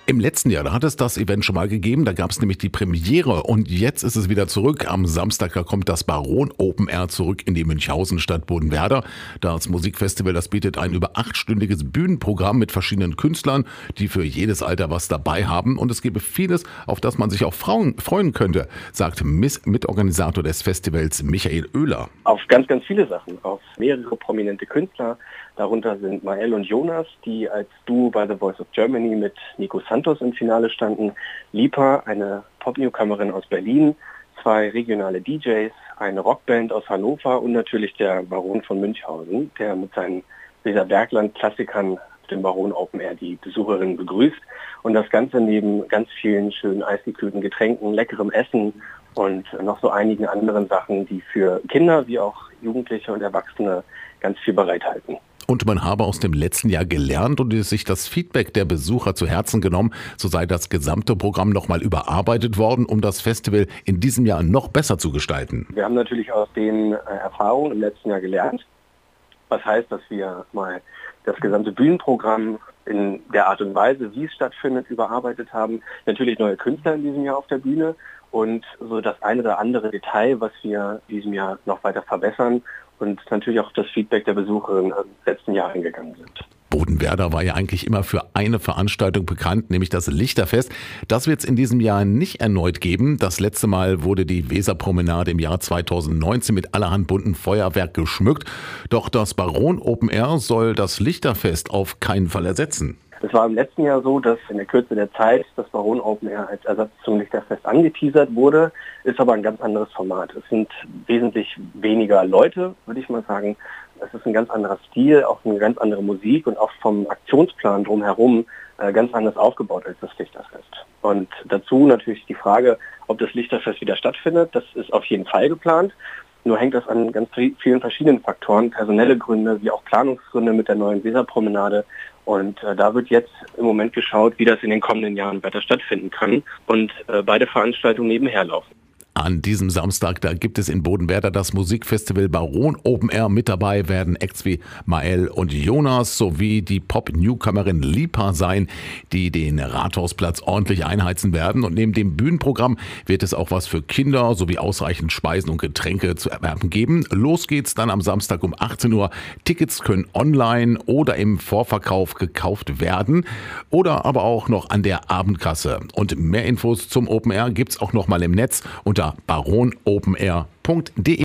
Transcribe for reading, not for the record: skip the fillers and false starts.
Im letzten Jahr, da hat es das Event schon mal gegeben, da gab es nämlich die Premiere und jetzt ist es wieder zurück. Am Samstag, da kommt das Baron Open Air zurück in die Münchhausen-Stadt Bodenwerder. Das Musikfestival, das bietet ein über 8-stündiges Bühnenprogramm mit verschiedenen Künstlern, die für jedes Alter was dabei haben. Und es gäbe vieles, auf das man sich auch freuen könnte, sagt Mitorganisator des Festivals Michael Oehler. Auf ganz, ganz viele Sachen, auf mehrere prominente Künstler. Darunter sind Mael und Jonas, die als Duo bei The Voice of Germany mit Nico Santos im Finale standen. Lipa, eine Pop-Newcomerin aus Berlin, 2 regionale DJs, eine Rockband aus Hannover und natürlich der Baron von Münchhausen, der mit seinen Weserbergland-Klassikern dem Baron Open Air die Besucherinnen begrüßt. Und das Ganze neben ganz vielen schönen eisgekühlten Getränken, leckerem Essen und noch so einigen anderen Sachen, die für Kinder wie auch Jugendliche und Erwachsene ganz viel bereithalten. Und man habe aus dem letzten Jahr gelernt und sich das Feedback der Besucher zu Herzen genommen. So sei das gesamte Programm nochmal überarbeitet worden, um das Festival in diesem Jahr noch besser zu gestalten. Wir haben natürlich aus den Erfahrungen im letzten Jahr gelernt. Was heißt, dass wir mal das gesamte Bühnenprogramm in der Art und Weise, wie es stattfindet, überarbeitet haben. Natürlich neue Künstler in diesem Jahr auf der Bühne und so das eine oder andere Detail, was wir in diesem Jahr noch weiter verbessern und natürlich auch das Feedback der Besucherinnen im letzten Jahr eingegangen sind. Bodenwerder war ja eigentlich immer für eine Veranstaltung bekannt, nämlich das Lichterfest. Das wird es in diesem Jahr nicht erneut geben. Das letzte Mal wurde die Weserpromenade im Jahr 2019 mit allerhand bunten Feuerwerk geschmückt. Doch das Baron Open Air soll das Lichterfest auf keinen Fall ersetzen. Es war im letzten Jahr so, dass in der Kürze der Zeit das Baron Open Air als Ersatz zum Lichterfest angeteasert wurde, ist aber ein ganz anderes Format. Es sind wesentlich weniger Leute, würde ich mal sagen. Es ist ein ganz anderer Stil, auch eine ganz andere Musik und auch vom Aktionsplan drumherum ganz anders aufgebaut als das Lichterfest. Und dazu natürlich die Frage, ob das Lichterfest wieder stattfindet. Das ist auf jeden Fall geplant. Nur hängt das an ganz vielen verschiedenen Faktoren, personelle Gründe wie auch Planungsgründe mit der neuen Weserpromenade. Und da wird jetzt im Moment geschaut, wie das in den kommenden Jahren weiter stattfinden kann und beide Veranstaltungen nebenher laufen. An diesem Samstag, da gibt es in Bodenwerder das Musikfestival Baron Open Air. Mit dabei werden Acts wie Mael und Jonas sowie die Pop-Newcomerin Lipa sein, die den Rathausplatz ordentlich einheizen werden. Und neben dem Bühnenprogramm wird es auch was für Kinder sowie ausreichend Speisen und Getränke zu erwerben geben. Los geht's dann am Samstag um 18 Uhr. Tickets können online oder im Vorverkauf gekauft werden oder aber auch noch an der Abendkasse. Und mehr Infos zum Open Air gibt's auch noch mal im Netz unter baronopenair.de.